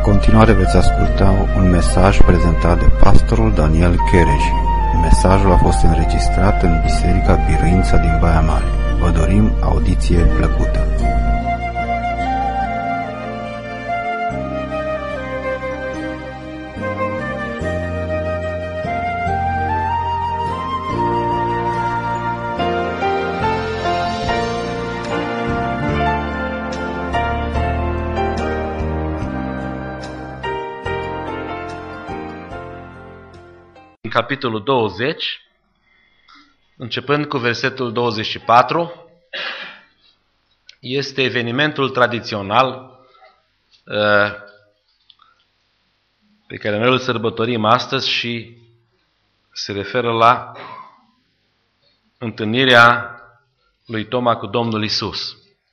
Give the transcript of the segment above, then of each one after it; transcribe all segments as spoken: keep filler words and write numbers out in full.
continuare veți asculta un mesaj prezentat de pastorul Daniel Cherej. Mesajul a fost înregistrat în Biserica Biruința din Baia Mare. Vă dorim audiție plăcută. În capitolul douăzeci, începând cu versetul douăzeci și patru, este evenimentul tradițional pe care noi îl sărbătorim astăzi și se referă la întâlnirea lui Toma cu Domnul Isus.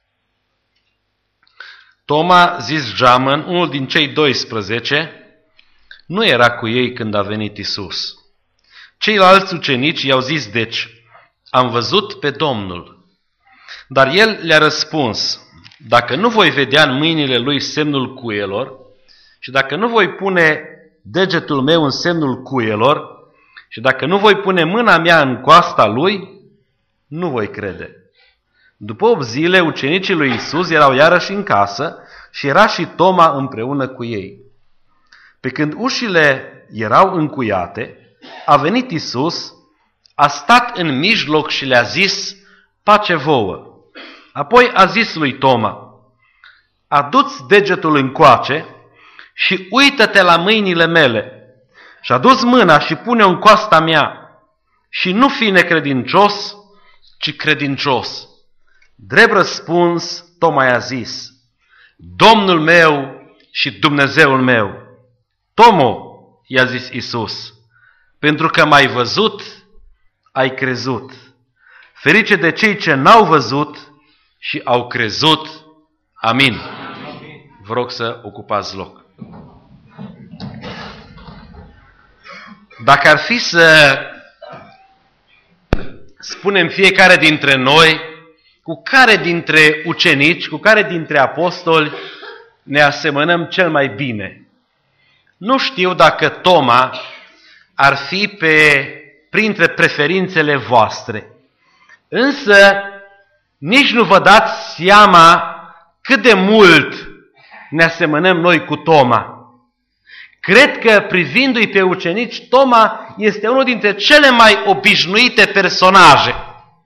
Toma, zis Geamăn, unul din cei doisprezece, nu era cu ei când a venit Isus. Ceilalți ucenici i-au zis deci, am văzut pe Domnul. Dar el le-a răspuns, dacă nu voi vedea în mâinile lui semnul cuielor și dacă nu voi pune degetul meu în semnul cuielor și dacă nu voi pune mâna mea în coasta lui, nu voi crede. După opt zile, ucenicii lui Isus erau iarăși în casă și era și Toma împreună cu ei. Pe când ușile erau încuiate, a venit Isus, a stat în mijloc și le-a zis, pace vouă. Apoi a zis lui Toma, adu-ți degetul încoace și uită-te la mâinile mele. Și a dus mâna și pune-o în coasta mea și nu fi necredincios, ci credincios. Drept răspuns, Toma i-a zis, Domnul meu și Dumnezeul meu. Tomo, i-a zis Isus, pentru că m-ai văzut, ai crezut. Ferice de cei ce n-au văzut și au crezut. Amin. Vă rog să ocupați loc. Dacă ar fi să spunem fiecare dintre noi, cu care dintre ucenici, cu care dintre apostoli ne asemănăm cel mai bine? Nu știu dacă Toma ar fi pe, printre preferințele voastre, însă nici nu vă dați seama cât de mult ne asemănăm noi cu Toma. Cred că privindu-i pe ucenici, Toma este unul dintre cele mai obișnuite personaje.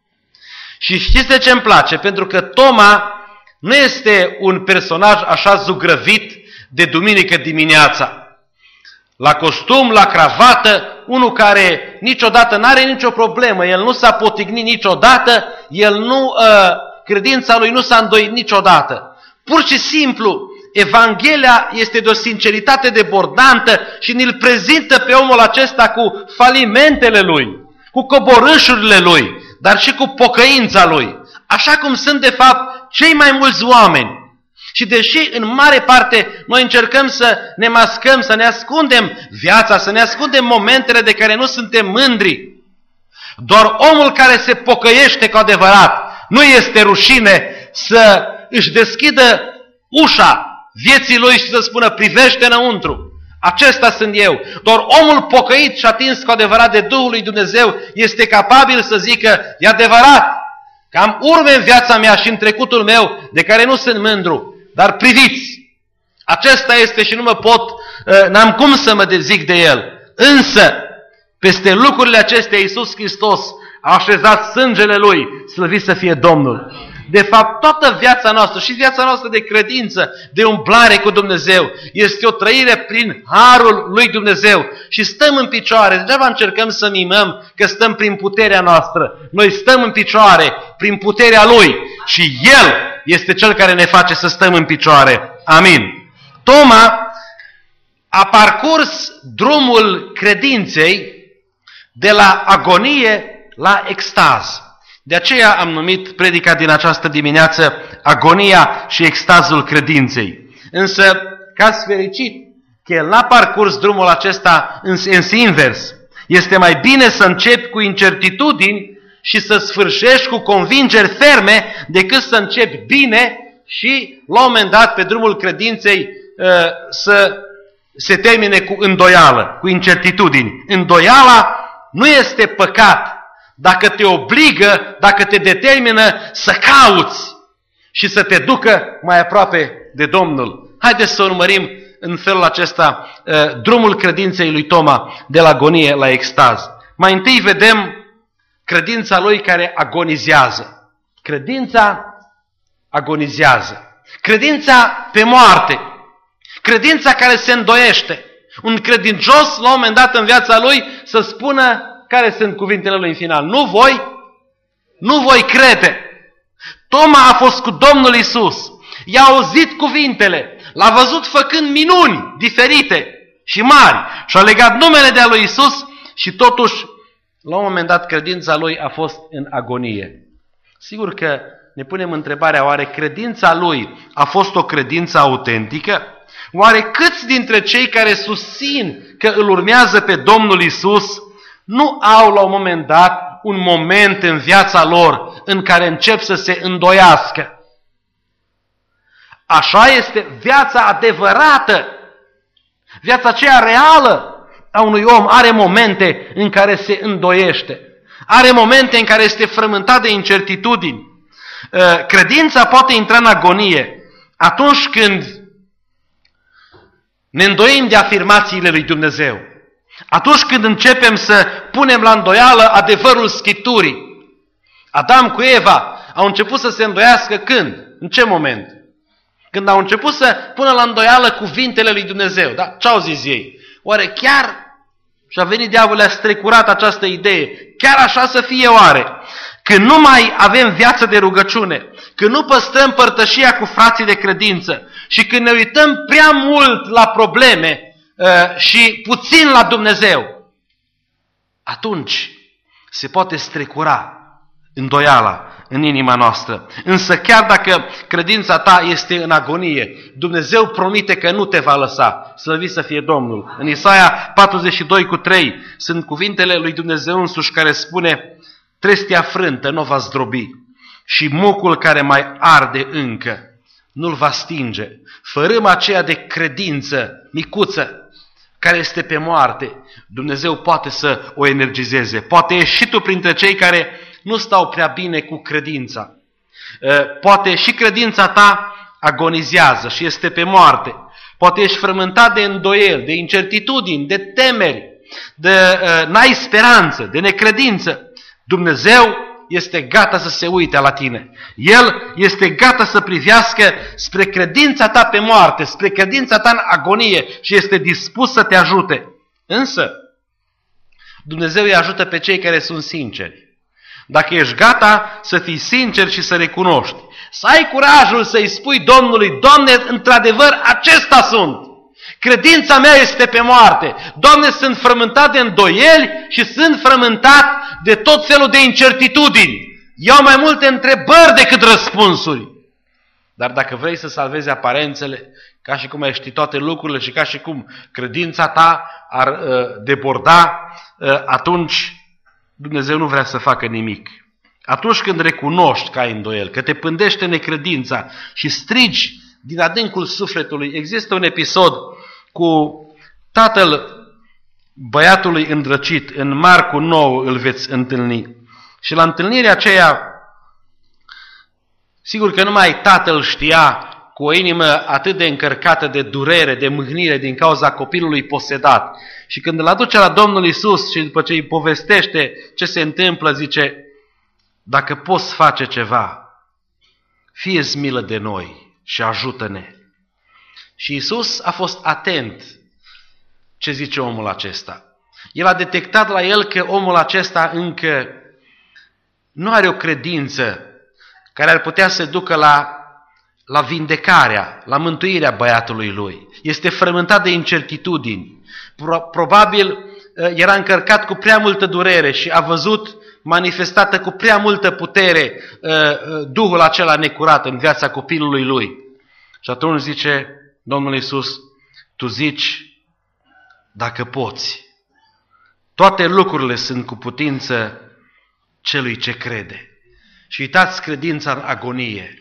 Și știți de ce îmi place? Pentru că Toma nu este un personaj așa zugrăvit de duminică dimineața. La costum, la cravată, unul care niciodată n-are nicio problemă, el nu s-a potignit niciodată, el nu, uh, credința lui nu s-a îndoit niciodată. Pur și simplu, Evanghelia este de o sinceritate debordantă și ne-l prezintă pe omul acesta cu falimentele lui, cu coborâșurile lui, dar și cu pocăința lui, așa cum sunt de fapt cei mai mulți oameni. Și deși în mare parte noi încercăm să ne mascăm, să ne ascundem viața, să ne ascundem momentele de care nu suntem mândri, doar omul care se pocăiește cu adevărat nu este rușine să își deschidă ușa vieții lui și să spună privește înăuntru. Acesta sunt eu. Doar omul pocăit și atins cu adevărat de Duhul lui Dumnezeu este capabil să zică, e adevărat că am urme în viața mea și în trecutul meu de care nu sunt mândru. Dar priviți, acesta este și nu mă pot, n-am cum să mă dezic de el. Însă, peste lucrurile acestea, Iisus Hristos a așezat sângele Lui, slăvit să fie Domnul. De fapt, toată viața noastră și viața noastră de credință, de umblare cu Dumnezeu, este o trăire prin harul lui Dumnezeu. Și stăm în picioare, degeaba încercăm să mimăm că stăm prin puterea noastră. Noi stăm în picioare prin puterea Lui și El este Cel care ne face să stăm în picioare. Amin. Toma a parcurs drumul credinței de la agonie la extaz. De aceea am numit predica din această dimineață agonia și extazul credinței. Însă, ca-s fericit că el n-a parcurs drumul acesta în sens invers. Este mai bine să începi cu incertitudini și să sfârșești cu convingeri ferme decât să începi bine și, la un moment dat, pe drumul credinței, să se termine cu îndoială, cu incertitudini. Îndoiala nu este păcat dacă te obligă, dacă te determină să cauți și să te ducă mai aproape de Domnul. Haideți să urmărim în felul acesta drumul credinței lui Toma de la agonie la extaz. Mai întâi vedem credința lui care agonizează. Credința agonizează. Credința pe moarte. Credința care se îndoiește. Un credincios, la un moment dat în viața lui, să spună care sunt cuvintele lui în final. Nu voi, nu voi crede. Toma a fost cu Domnul Iisus. I-a auzit cuvintele. L-a văzut făcând minuni diferite și mari. Și-a legat numele de-a lui Iisus și totuși, la un moment dat, credința lui a fost în agonie. Sigur că ne punem întrebarea, oare credința lui a fost o credință autentică? Oare câți dintre cei care susțin că îl urmează pe Domnul Iisus nu au la un moment dat un moment în viața lor în care încep să se îndoiască? Așa este viața adevărată. Viața aceea reală a unui om are momente în care se îndoiește. Are momente în care este frământat de incertitudini. Credința poate intra în agonie atunci când ne îndoim de afirmațiile lui Dumnezeu. Atunci când începem să punem la îndoială adevărul Scripturii. Adam cu Eva au început să se îndoiască când? În ce moment? Când au început să pună la îndoială cuvintele lui Dumnezeu. Da? Ce au zis ei? Oare chiar, și-a venit diavolul, a strecurat această idee, chiar așa să fie oare? Când nu mai avem viață de rugăciune, când nu păstrăm părtășia cu frații de credință și când ne uităm prea mult la probleme uh, și puțin la Dumnezeu, atunci se poate strecura îndoiala în inima noastră. Însă chiar dacă credința ta este în agonie, Dumnezeu promite că nu te va lăsa. Slăvit să fie Domnul. În Isaia patruzeci și doi cu trei sunt cuvintele lui Dumnezeu însuși care spune: trestia frântă nu va zdrobi și mucul care mai arde încă nu-l va stinge. Fărâma aceea de credință micuță care este pe moarte, Dumnezeu poate să o energizeze. Poate ești și tu printre cei care nu stau prea bine cu credința. Poate și credința ta agonizează și este pe moarte. Poate ești frământat de îndoieli, de incertitudini, de temeri, de n-ai speranță, de necredință. Dumnezeu este gata să se uite la tine. El este gata să privească spre credința ta pe moarte, spre credința ta în agonie și este dispus să te ajute. Însă, Dumnezeu îi ajută pe cei care sunt sinceri. Dacă ești gata să fii sincer și să recunoști, să ai curajul să-i spui Domnului: Doamne, într-adevăr, acesta sunt. Credința mea este pe moarte. Doamne, sunt frământat de îndoieli și sunt frământat de tot felul de incertitudini. Eu am mai multe întrebări decât răspunsuri. Dar dacă vrei să salvezi aparențele, ca și cum ai ști toate lucrurile și ca și cum credința ta ar uh, deborda, uh, atunci Dumnezeu nu vrea să facă nimic. Atunci când recunoști că ai îndoiel, că te pândește necredința și strigi din adâncul sufletului, există un episod cu tatăl băiatului îndrăcit, în Marcu nouă îl veți întâlni. Și la întâlnirea aceea, sigur că numai tatăl știa, cu o inimă atât de încărcată de durere, de mâhnire din cauza copilului posedat. Și când îl aduce la Domnul Iisus și după ce îi povestește ce se întâmplă, zice: dacă poți face ceva, fie-ți milă de noi și ajută-ne. Și Iisus a fost atent ce zice omul acesta. El a detectat la el că omul acesta încă nu are o credință care ar putea să ducă la, la vindecarea, la mântuirea băiatului lui. Este frământat de incertitudini. Probabil era încărcat cu prea multă durere și a văzut manifestată cu prea multă putere Duhul acela necurat în viața copilului lui. Și atunci zice Domnul Iisus: tu zici, dacă poți. Toate lucrurile sunt cu putință celui ce crede. Și uitați credința în agonie.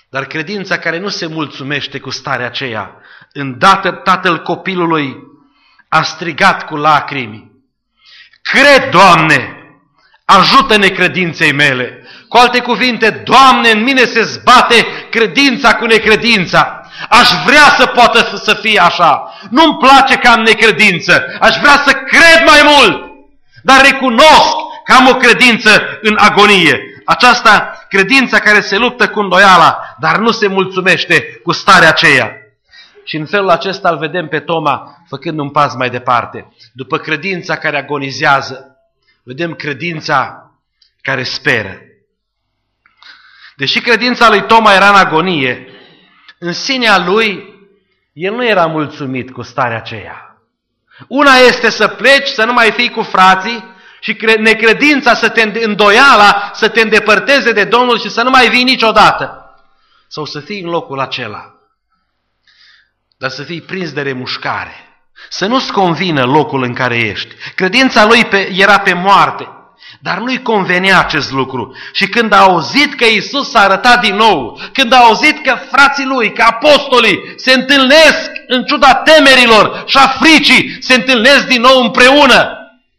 Dar credința care nu se mulțumește cu starea aceea, îndată tatăl copilului a strigat cu lacrimi: cred, Doamne, ajută-ne credinței mele. Cu alte cuvinte, Doamne, în mine se zbate credința cu necredința. Aș vrea să poată să fie așa. Nu-mi place că am necredință. Aș vrea să cred mai mult. Dar recunosc că am o credință în agonie. Aceasta, credința care se luptă cu îndoiala, dar nu se mulțumește cu starea aceea. Și în felul acesta îl vedem pe Toma făcând un pas mai departe. După credința care agonizează, vedem credința care speră. Deși credința lui Toma era în agonie, în sinea lui, el nu era mulțumit cu starea aceea. Una este să pleci, să nu mai fii cu frații și necredința, să te îndoiala, să te îndepărteze de Domnul și să nu mai vii niciodată. Sau să fii în locul acela. Dar să fii prins de remușcare. Să nu-ți convină locul în care ești. Credința lui pe, era pe moarte. Dar nu-i convenea acest lucru. Și când a auzit că Iisus s-a arătat din nou, când a auzit că frații lui, că apostolii se întâlnesc în ciuda temerilor și a fricii, se întâlnesc din nou împreună,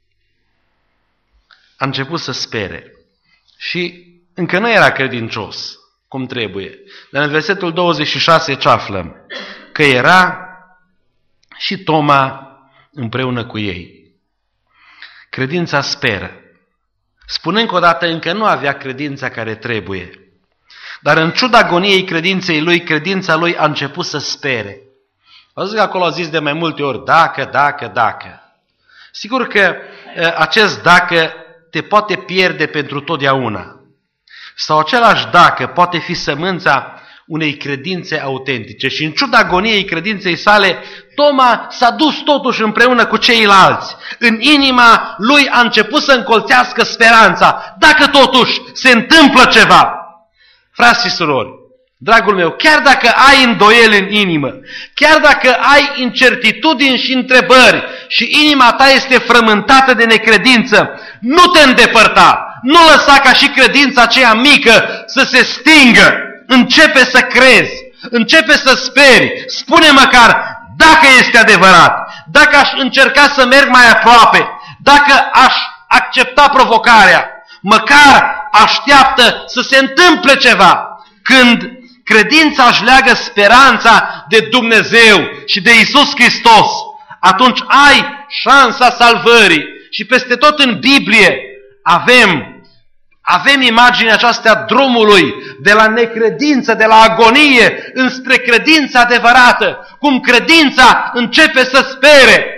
a început să spere. Și încă nu era credincios cum trebuie. Dar în versetul douăzeci și șase ce aflăm? Că era și Toma împreună cu ei. Credința speră. Spun încă o dată, încă nu avea credința care trebuie. Dar în ciuda agoniei credinței lui, credința lui a început să spere. Auzi că acolo a zis de mai multe ori, dacă, dacă, dacă. Sigur că acest dacă te poate pierde pentru totdeauna. Sau același dacă poate fi sămânța unei credințe autentice. Și în ciuda agoniei credinței sale, Toma s-a dus totuși împreună cu ceilalți. În inima lui a început să încolțească speranța. Dacă totuși se întâmplă ceva. Frați și surori, dragul meu, chiar dacă ai îndoieli în inimă, chiar dacă ai incertitudini și întrebări și inima ta este frământată de necredință, nu te îndepărta. Nu lăsa ca și credința aceea mică să se stingă. Începe să crezi, începe să speri, spune măcar dacă este adevărat, dacă aș încerca să merg mai aproape, dacă aș accepta provocarea, măcar așteaptă să se întâmple ceva. Când credința își leagă speranța de Dumnezeu și de Iisus Hristos, atunci ai șansa salvării. Și peste tot în Biblie avem Avem imaginea aceasta drumului de la necredință, de la agonie, înspre credința adevărată, cum credința începe să spere.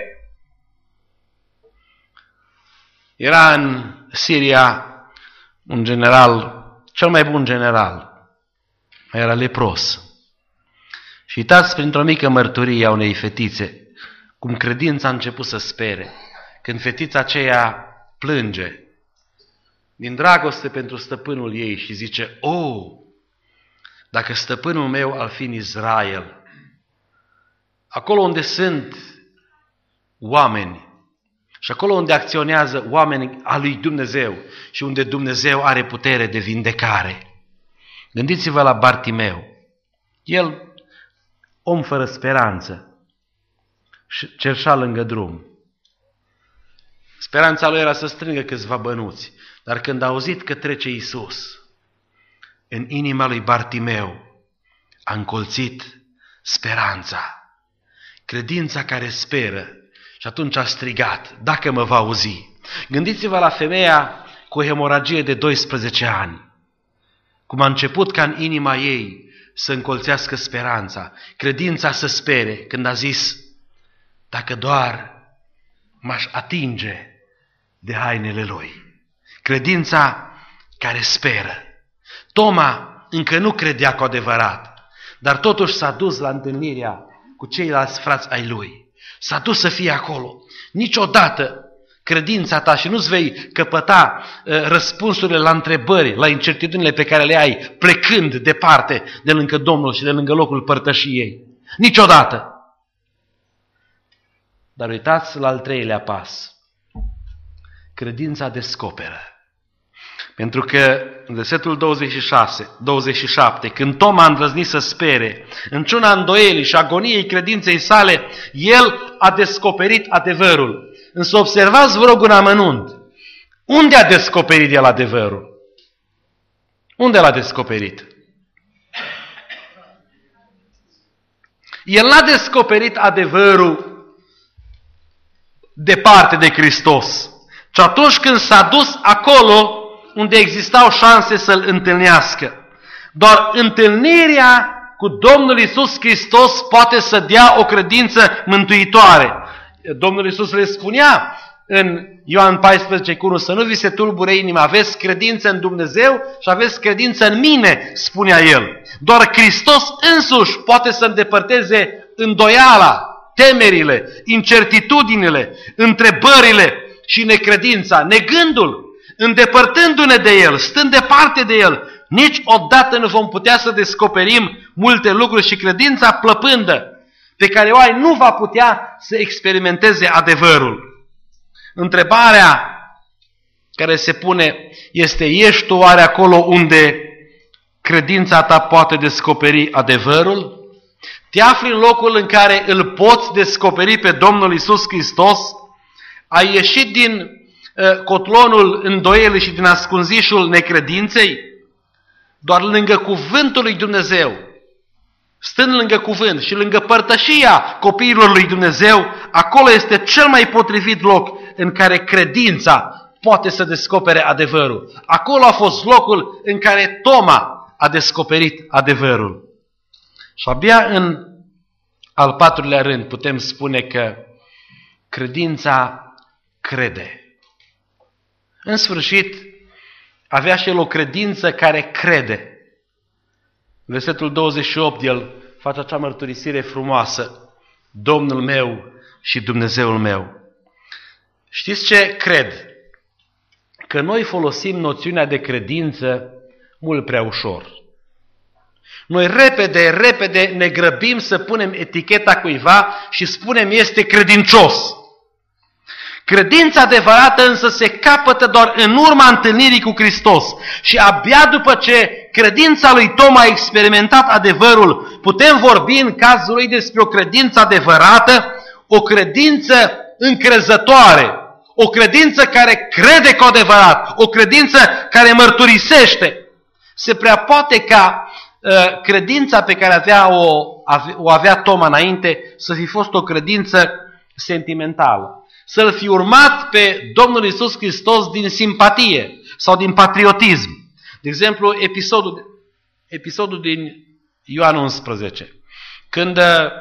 Era în Siria un general, cel mai bun general, era lepros. Și uitați printr-o mică mărturie a unei fetițe, cum credința a început să spere, când fetița aceea plânge din dragoste pentru stăpânul ei și zice, o, dacă stăpânul meu ar fi în Israel, acolo unde sunt oameni și acolo unde acționează oamenii a lui Dumnezeu și unde Dumnezeu are putere de vindecare. Gândiți-vă la Bartimeu. El, om fără speranță, cerșea lângă drum. Speranța lui era să strângă câțiva bănuți. Dar când a auzit că trece Iisus, în inima lui Bartimeu a încolțit speranța, credința care speră, și atunci a strigat, dacă mă va auzi. Gândiți-vă la femeia cu o hemoragie de doisprezece ani, cum a început ca în inima ei să încolțească speranța, credința să spere, când a zis, dacă doar m-aș atinge de hainele lui. Credința care speră. Toma încă nu credea cu adevărat, dar totuși s-a dus la întâlnirea cu ceilalți frați ai lui. S-a dus să fie acolo. Niciodată credința ta și nu-ți vei căpăta uh, răspunsurile la întrebări, la incertitudinile pe care le ai, plecând departe de lângă Domnul și de lângă locul părtășiei. Niciodată. Dar uitați la al treilea pas. Credința descoperă. Pentru că în versetul douăzeci și șase, douăzeci și șapte, când Toma a îndrăznit să spere, în ciuna îndoielii și agoniei credinței sale, el a descoperit adevărul. Însă observați, vă rog, un amănunt. Unde a descoperit el adevărul? Unde l-a descoperit? El n-a descoperit adevărul departe de Hristos, ci atunci când s-a dus acolo unde existau șanse să-L întâlnească. Doar întâlnirea cu Domnul Iisus Hristos poate să dea o credință mântuitoare. Domnul Iisus le spunea în Ioan paisprezece cu unu, să nu vi se tulbure inima, aveți credință în Dumnezeu și aveți credință în mine, spunea El. Doar Hristos însuși poate să îndepărteze îndoiala, temerile, incertitudinile, întrebările și necredința, negândul, îndepărtându-ne de El, stând departe de El. Niciodată nu vom putea să descoperim multe lucruri și credința plăpândă pe care o ai nu va putea să experimenteze adevărul. Întrebarea care se pune este, ești tu oare acolo unde credința ta poate descoperi adevărul? Te afli în locul în care îl poți descoperi pe Domnul Iisus Hristos? Ai ieșit din uh, cotlonul îndoielii și din ascunzișul necredinței? Doar lângă cuvântul lui Dumnezeu, stând lângă cuvânt și lângă părtășia copiilor lui Dumnezeu, acolo este cel mai potrivit loc în care credința poate să descopere adevărul. Acolo a fost locul în care Toma a descoperit adevărul. Și abia în al patrulea rând putem spune că credința crede. În sfârșit, avea și el o credință care crede. Versetul douăzeci și opt, el face acea mărturisire frumoasă. Domnul meu și Dumnezeul meu. Știți ce cred? Că noi folosim noțiunea de credință mult prea ușor. Noi repede, repede ne grăbim să punem eticheta cuiva și spunem este credincios. Credința adevărată însă se capătă doar în urma întâlnirii cu Hristos. Și abia după ce credința lui Toma a experimentat adevărul, putem vorbi în cazul lui despre o credință adevărată, o credință încrezătoare, o credință care crede cu adevărat, o credință care mărturisește. Se prea poate ca uh, credința pe care avea o, ave, o avea Toma înainte să fi fost o credință sentimentală. Să-L fi urmat pe Domnul Iisus Hristos din simpatie sau din patriotism. De exemplu, episodul, episodul din Ioan unsprezece, când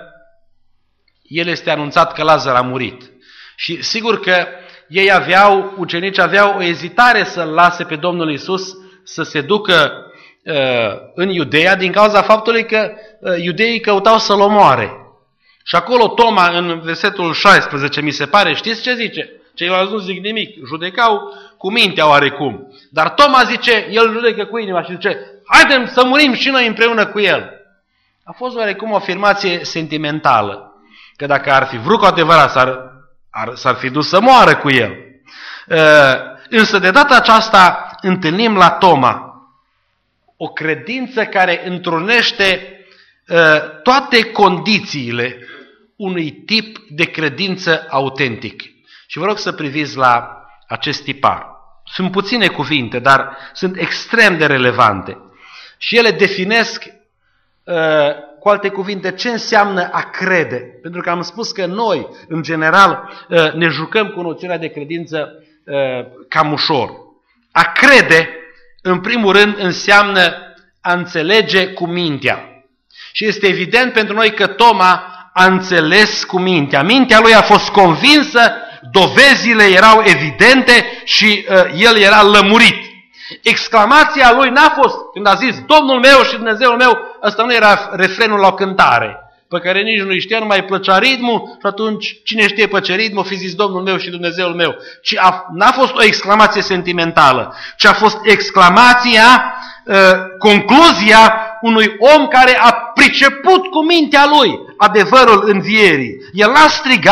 el este anunțat că Lazar a murit. Și sigur că ei aveau, ucenici aveau o ezitare să-L lase pe Domnul Iisus să se ducă uh, în Iudeea din cauza faptului că uh, iudeii căutau să-L omoare. Și acolo Toma, în versetul șaisprezece, mi se pare, știți ce zice? Ceilalți nu zic nimic, judecau cu mintea oarecum. Dar Toma zice, el judecă cu inima și zice, haidem să murim și noi împreună cu el. A fost oarecum o afirmație sentimentală, că dacă ar fi vrut cu adevărat, s-ar, ar, s-ar fi dus să moară cu el. Uh, însă de data aceasta întâlnim la Toma o credință care întrunește uh, toate condițiile unui tip de credință autentic. Și vă rog să priviți la acest tipar. Sunt puține cuvinte, dar sunt extrem de relevante. Și ele definesc, uh, cu alte cuvinte, ce înseamnă a crede. Pentru că am spus că noi, în general, uh, ne jucăm cu noțiunea de credință uh, cam ușor. A crede, în primul rând, înseamnă a înțelege cu mintea. Și este evident pentru noi că Toma a înțeles cu mintea. Mintea lui a fost convinsă, dovezile erau evidente și uh, el era lămurit. Exclamația lui n-a fost, când a zis Domnul meu și Dumnezeul meu, ăsta nu era refrenul la o cântare, pe care nici nu știa, nu mai plăcea ritmul și atunci cine știe pe ce ritm, o fi zis Domnul meu și Dumnezeul meu. Ci a, n-a fost o exclamație sentimentală, ci a fost exclamația, uh, concluzia unui om care a priceput cu mintea lui adevărul învierii. El n-a strigat,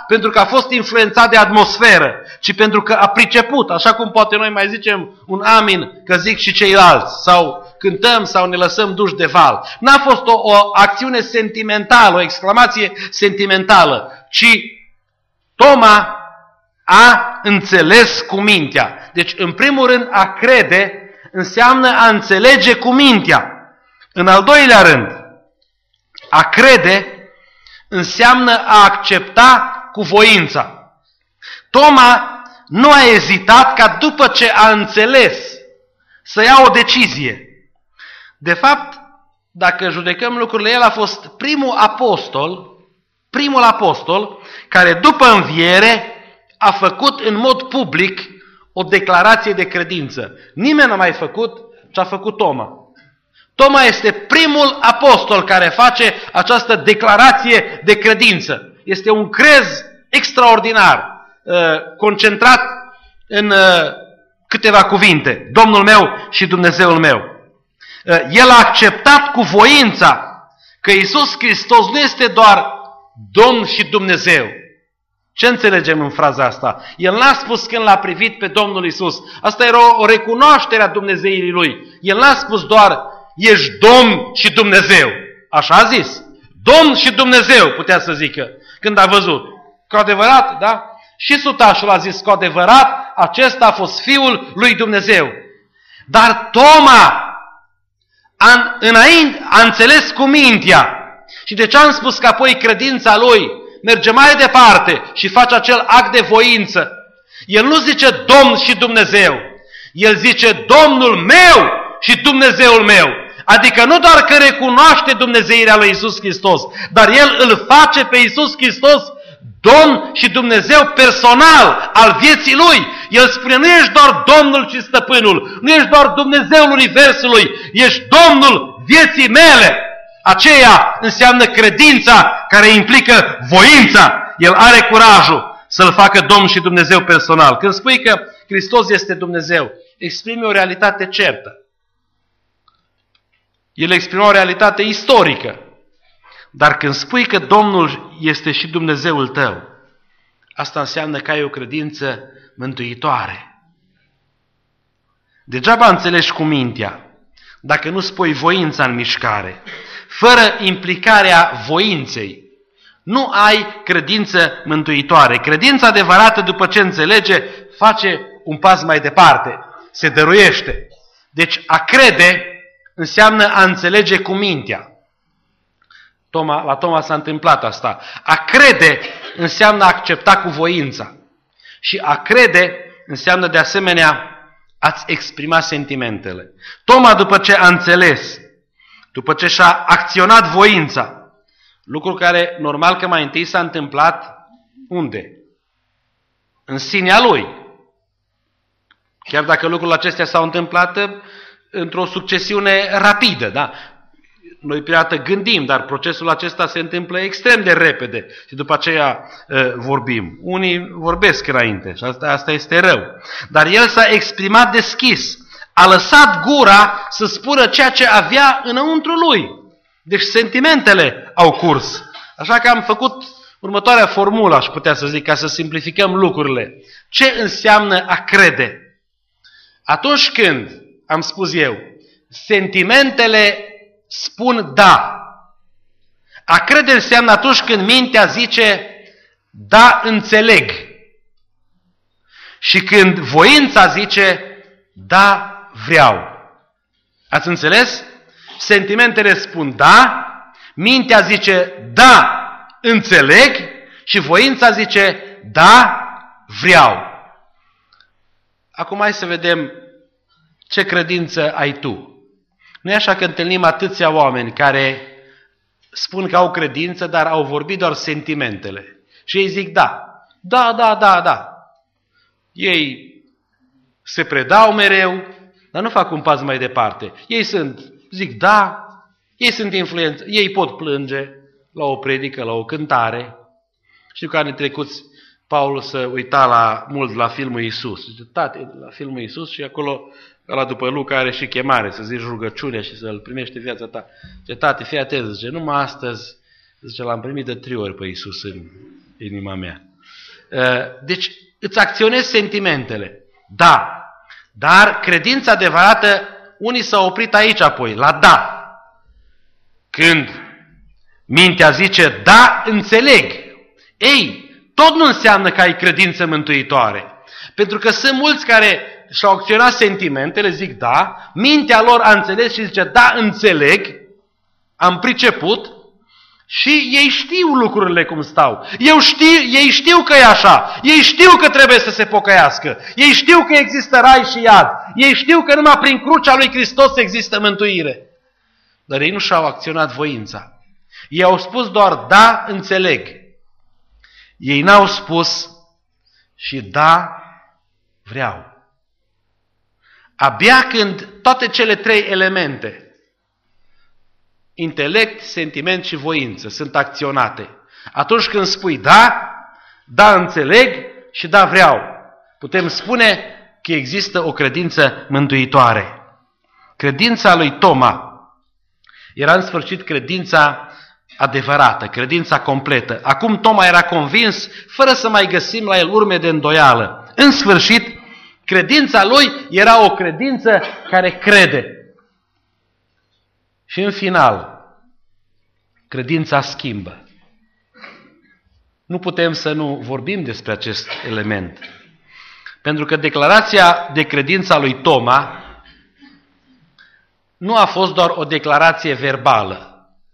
pentru că a fost influențat de atmosferă, ci pentru că a priceput, așa cum poate noi mai zicem un amin, că zic și ceilalți, sau cântăm sau ne lăsăm duși de val. N-a fost o, o acțiune sentimentală, o exclamație sentimentală, ci Toma a înțeles cu mintea. Deci, în primul rând, a crede înseamnă a înțelege cu mintea. În al doilea rând, a crede înseamnă a accepta cu voința. Toma nu a ezitat ca după ce a înțeles să ia o decizie. De fapt, dacă judecăm lucrurile, el a fost primul apostol, primul apostol care după înviere a făcut în mod public o declarație de credință. Nimeni n-a mai făcut ce a făcut Toma. Toma este primul apostol care face această declarație de credință. Este un crez extraordinar, concentrat în câteva cuvinte. Domnul meu și Dumnezeul meu. El a acceptat cu voința că Iisus Hristos nu este doar Domn și Dumnezeu. Ce înțelegem în fraza asta? El n-a spus când l-a privit pe Domnul Iisus. Asta era o recunoaștere a Dumnezeirii Lui. El n-a spus doar, ești Domn și Dumnezeu. Așa a zis. Domn și Dumnezeu, putea să zică, când a văzut. Cu adevărat, da? Și sutașul a zis, cu adevărat, acesta a fost Fiul lui Dumnezeu. Dar Toma a, înainte, a înțeles cu mintea. Și de ce am spus că apoi credința lui merge mai departe și face acel act de voință? El nu zice Domn și Dumnezeu. El zice Domnul meu și Dumnezeul meu. Adică nu doar că recunoaște Dumnezeirea lui Iisus Hristos, dar el îl face pe Iisus Hristos Domn și Dumnezeu personal al vieții lui. El spune, nu ești doar Domnul și Stăpânul, nu ești doar Dumnezeul Universului, ești Domnul vieții mele. Aceea înseamnă credința care implică voința. El are curajul să-L facă Domn și Dumnezeu personal. Când spui că Hristos este Dumnezeu, exprimi o realitate certă. El exprimă o realitate istorică. Dar când spui că Domnul este și Dumnezeul tău, asta înseamnă că ai o credință mântuitoare. Degeaba înțelegi cu mintea dacă nu spui voința în mișcare. Fără implicarea voinței, nu ai credință mântuitoare. Credința adevărată, după ce înțelege, face un pas mai departe, se dăruiește. Deci a crede înseamnă a înțelege cu mintea. Toma, la Toma s-a întâmplat asta. A crede înseamnă a accepta cu voința. Și a crede înseamnă de asemenea a-ți exprima sentimentele. Toma, după ce a înțeles, după ce și-a acționat voința, lucru care normal că mai întâi s-a întâmplat unde? În sinea lui. Chiar dacă lucrurile acestea s-au întâmplat într-o succesiune rapidă, da? Noi prima dată gândim, dar procesul acesta se întâmplă extrem de repede și după aceea uh, vorbim. Unii vorbesc înainte și asta, asta este rău. Dar el s-a exprimat deschis. A lăsat gura să spună ceea ce avea înăuntru lui. Deci sentimentele au curs. Așa că am făcut următoarea formulă, aș putea să zic, ca să simplificăm lucrurile. Ce înseamnă a crede? Atunci când, am spus eu, sentimentele spun da. A crede înseamnă atunci când mintea zice da, înțeleg. Și când voința zice da, vreau. Ați înțeles? Sentimentele spun da, mintea zice da, înțeleg și voința zice da, vreau. Acum hai să vedem ce credință ai tu. Nu e așa că întâlnim atâția oameni care spun că au credință, dar au vorbit doar sentimentele. Și ei zic da, da, da, da, da. Ei se predau mereu, dar nu fac un pas mai departe. Ei sunt, zic da, ei sunt influență, ei pot plânge la o predică, la o cântare. Știu că anii trecuți Paul se uita la, mult la filmul Iisus. Zice, tate, la filmul Iisus și acolo, ăla după Luca are și chemare, să zici rugăciunea și să-l primește viața ta. Zice, tate, fii atent, zice, numai astăzi, zice, l-am primit de trei ori pe Iisus în inima mea. Deci îți acționezi sentimentele. Da. Dar credința adevărată, unii s-au oprit aici apoi, la da. Când mintea zice, da, înțeleg. Ei, tot nu înseamnă că ai credință mântuitoare. Pentru că sunt mulți care și-au acționat sentimentele, zic da, mintea lor a înțeles și zice, da, înțeleg, am priceput, și ei știu lucrurile cum stau. Eu știu, ei știu că e așa. Ei știu că trebuie să se pocăiască. Ei știu că există rai și iad. Ei știu că numai prin crucea lui Hristos există mântuire. Dar ei nu și-au acționat voința. Ei au spus doar da, înțeleg. Ei n-au spus și da, vreau. Abia când toate cele trei elemente, intelect, sentiment și voință, sunt acționate. Atunci când spui da, da înțeleg și da vreau, putem spune că există o credință mântuitoare. Credința lui Toma era în sfârșit credința adevărată, credința completă. Acum Toma era convins, fără să mai găsim la el urme de îndoială. În sfârșit, credința lui era o credință care crede. Și în final, credința schimbă. Nu putem să nu vorbim despre acest element. Pentru că declarația de credință a lui Toma nu a fost doar o declarație verbală.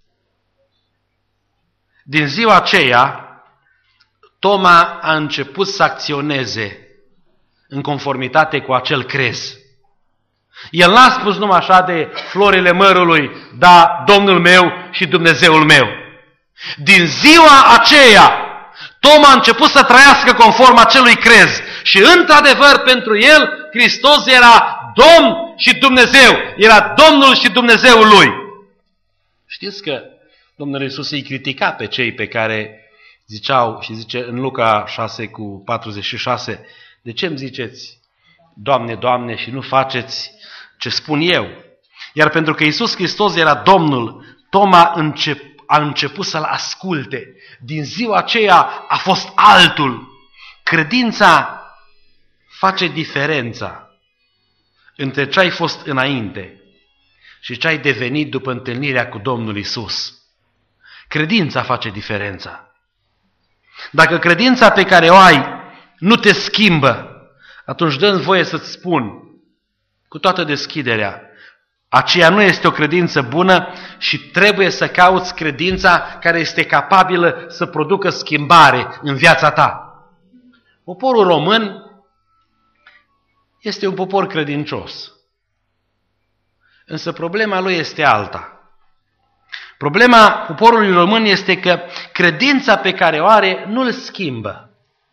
Din ziua aceea, Toma a început să acționeze în conformitate cu acel crez. El n-a spus numai așa de florile mărului, da, Domnul meu și Dumnezeul meu. Din ziua aceea, Toma a început să trăiască conform acelui crez. Și într-adevăr, pentru el, Hristos era Domn și Dumnezeu. Era Domnul și Dumnezeul lui. Știți că Domnul Iisus îi critica pe cei pe care ziceau, și zice în Luca șase cu patruzeci și șase, de ce îmi ziceți, Doamne, Doamne, și nu faceți ce spun eu? Iar pentru că Iisus Hristos era Domnul, Toma încep, a început să-L asculte. Din ziua aceea a fost altul. Credința face diferența între ce ai fost înainte și ce ai devenit după întâlnirea cu Domnul Iisus. Credința face diferența. Dacă credința pe care o ai nu te schimbă, atunci dă-mi voie să-ți spun cu toată deschiderea, aceea nu este o credință bună și trebuie să cauți credința care este capabilă să producă schimbare în viața ta. Poporul român este un popor credincios, însă problema lui este alta. Problema poporului român este că credința pe care o are nu îl schimbă.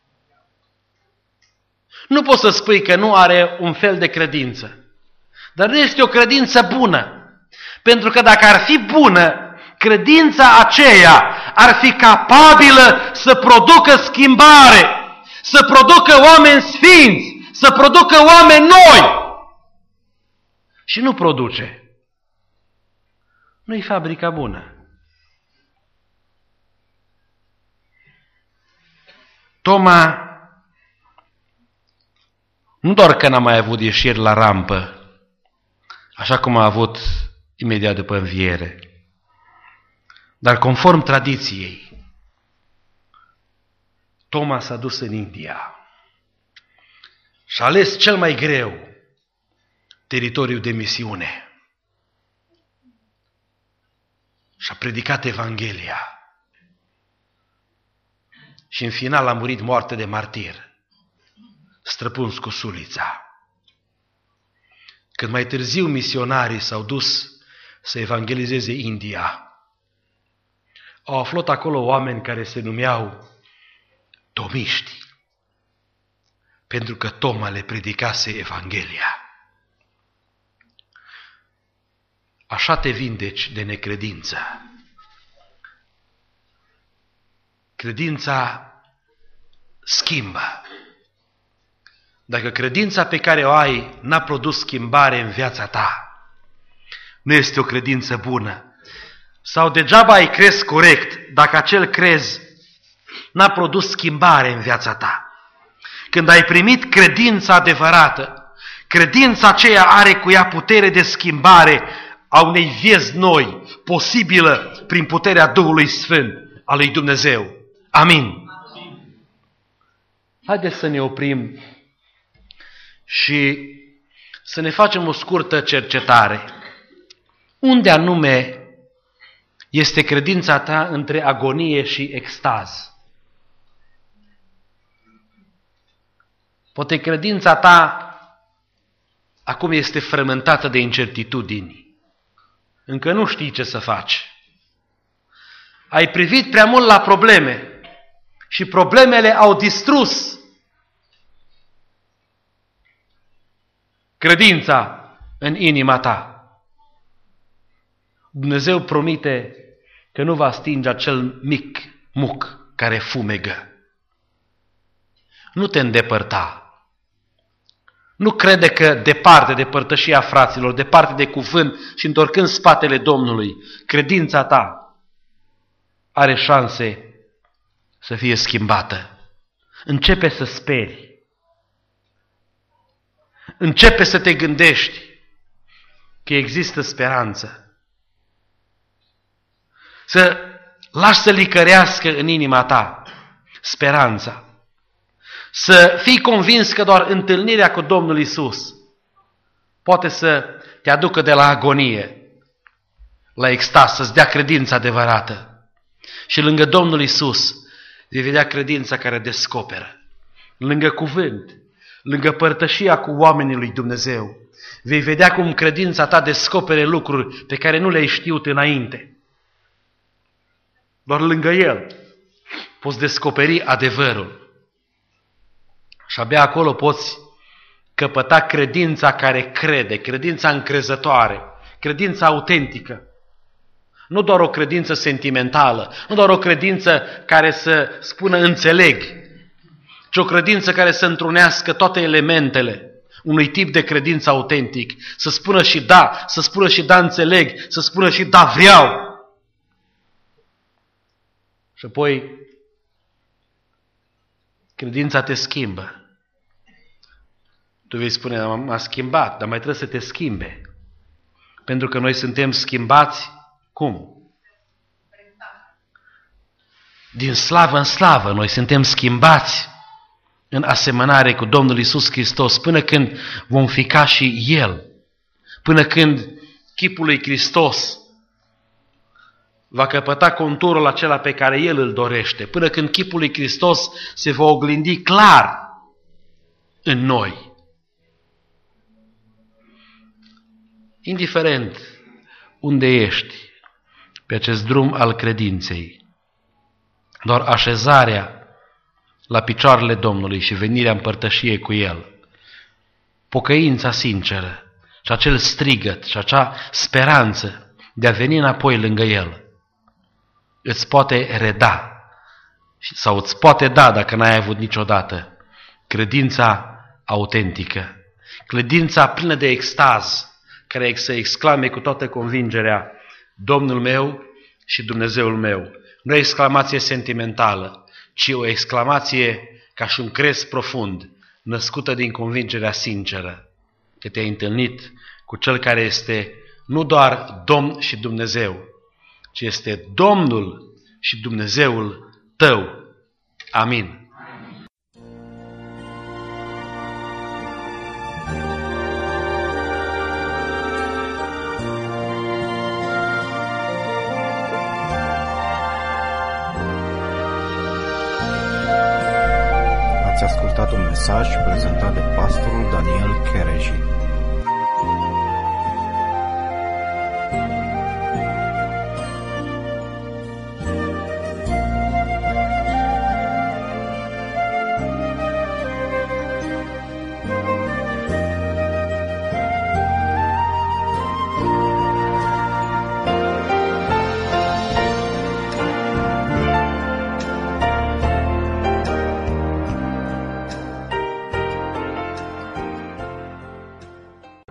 Nu poți să spui că nu are un fel de credință. Dar nu este o credință bună. Pentru că dacă ar fi bună, credința aceea ar fi capabilă să producă schimbare, să producă oameni sfinți, să producă oameni noi. Și nu produce. Nu-i fabrica bună. Toma nu doar că n-a mai avut ieșiri la rampă, așa cum a avut imediat după înviere, dar conform tradiției, Toma s-a dus în India și a ales cel mai greu teritoriu de misiune și a predicat Evanghelia și în final a murit moarte de martir, străpuns cu sulița. Când mai târziu misionarii s-au dus să evangelizeze India, au aflat acolo oameni care se numeau tomiști, pentru că Toma le predicase Evanghelia. Așa te vindeci de necredință. Credința schimbă. Dacă credința pe care o ai n-a produs schimbare în viața ta, nu este o credință bună. Sau degeaba ai crez corect dacă acel crez n-a produs schimbare în viața ta. Când ai primit credința adevărată, credința aceea are cu ea putere de schimbare a unei vieți noi, posibilă prin puterea Duhului Sfânt al lui Dumnezeu. Amin. Haideți să ne oprim și să ne facem o scurtă cercetare. Unde anume este credința ta între agonie și extaz? Poate credința ta acum este frământată de incertitudini. Încă nu știi ce să faci. Ai privit prea mult la probleme și problemele au distrus credința în inima ta. Dumnezeu promite că nu va stinge acel mic muc care fumegă. Nu te îndepărta. Nu crede că departe de părtășia fraților, departe de cuvânt și întorcând spatele Domnului, credința ta are șanse să fie schimbată. Începe să speri. Începe să te gândești că există speranță. Să lași să licărească în inima ta speranța. Să fii convins că doar întâlnirea cu Domnul Iisus poate să te aducă de la agonie la extaz, să-ți dea credința adevărată. Și lângă Domnul Iisus vei vedea credința care descoperă. Lângă cuvânt, lângă părtășia cu oamenii lui Dumnezeu, vei vedea cum credința ta descopere lucruri pe care nu le-ai știut înainte. Doar lângă El poți descoperi adevărul. Și abia acolo poți căpăta credința care crede, credința încrezătoare, credința autentică. Nu doar o credință sentimentală, nu doar o credință care să spună înțeleg, ci o credință care să întrunească toate elementele unui tip de credință autentic. Să spună și da, să spună și da înțeleg, să spună și da vreau. Și apoi credința te schimbă. Tu vei spune, m-a schimbat, dar mai trebuie să te schimbe. Pentru că noi suntem schimbați, cum? Din slavă în slavă, noi suntem schimbați în asemănare cu Domnul Iisus Hristos, până când vom fi ca și El. Până când chipul lui Hristos va căpăta conturul acela pe care El îl dorește. Până când chipul lui Hristos se va oglindi clar în noi. Indiferent unde ești pe acest drum al credinței, doar așezarea la picioarele Domnului și venirea în părtășie cu El, pocăința sinceră și acel strigăt și acea speranță de a veni înapoi lângă El, îți poate reda sau îți poate da, dacă n-ai avut niciodată, credința autentică, credința plină de extaz, care să exclame cu toată convingerea, Domnul meu și Dumnezeul meu. Nu o exclamație sentimentală, ci o exclamație ca și un cres profund, născută din convingerea sinceră, că te-ai întâlnit cu Cel care este nu doar Domn și Dumnezeu, ci este Domnul și Dumnezeul tău. Amin. Ați ascultat un mesaj prezentat de pastorul Daniel Chereji.